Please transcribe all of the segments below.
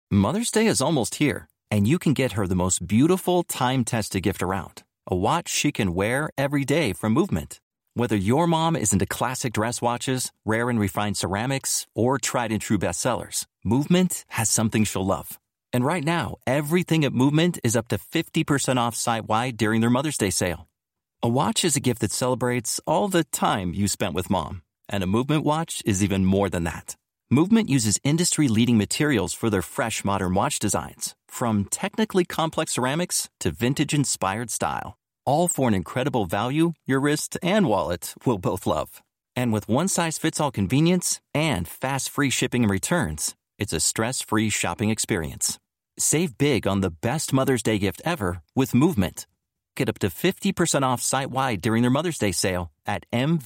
Mother's Day is almost here, and you can get her the most beautiful time-tested gift around. A watch she can wear every day from Movement. Whether your mom is into classic dress watches, rare and refined ceramics, or tried and true bestsellers, Movement has something she'll love. And right now, everything at Movement is up to 50% off site-wide during their Mother's Day sale. A watch is a gift that celebrates all the time you spent with mom. And a Movement watch is even more than that. Movement uses industry-leading materials for their fresh modern watch designs, from technically complex ceramics to vintage-inspired style. All for an incredible value your wrist and wallet will both love. And with one-size-fits-all convenience and fast free shipping and returns, it's a stress-free shopping experience. Save big on the best Mother's Day gift ever with Movement. Get up to 50% off site-wide during their Mother's Day sale at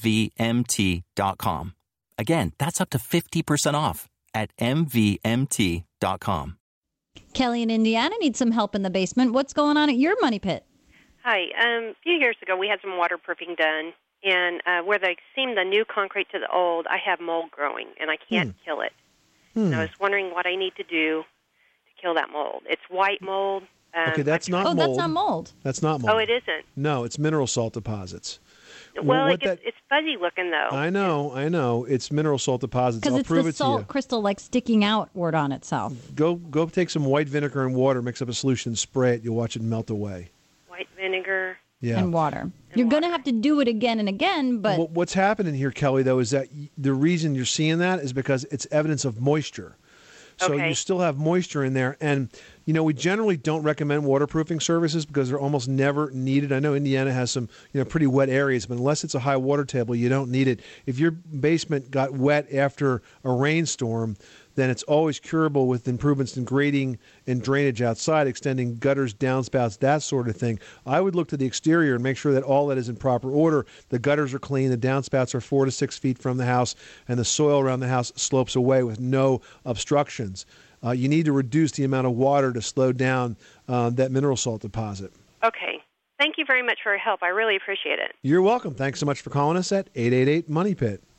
MVMT.com. Again, that's up to 50% off at MVMT.com. Kelly in Indiana needs some help in the basement. What's going on at your money pit? Hi. A few years ago, we had some waterproofing done, and where they seam the new concrete to the old, I have mold growing, and I can't kill it. And I was wondering what I need to do to kill that mold. It's white mold. Okay, that's not mold. Oh, that's not mold. That's not mold. Oh, it isn't? No, it's mineral salt deposits. Well, it's fuzzy looking, though. I know. It's mineral salt deposits. Because it's the salt crystal like sticking outward on itself. Go take some white vinegar and water, mix up a solution, spray it. You'll watch it melt away. White vinegar. Yeah. And water. You're going to have to do it again and again, but... What's happening here, Kelly, though, is that the reason you're seeing that is because it's evidence of moisture. So you still have moisture in there. And, we generally don't recommend waterproofing services because they're almost never needed. I know Indiana has some, pretty wet areas, but unless it's a high water table, you don't need it. If your basement got wet after a rainstorm, then it's always curable with improvements in grading and drainage outside, extending gutters, downspouts, that sort of thing. I would look to the exterior and make sure that all that is in proper order. The gutters are clean, the downspouts are 4 to 6 feet from the house, and the soil around the house slopes away with no obstructions. You need to reduce the amount of water to slow down that mineral salt deposit. Okay. Thank you very much for your help. I really appreciate it. You're welcome. Thanks so much for calling us at 888-MONEY-PIT.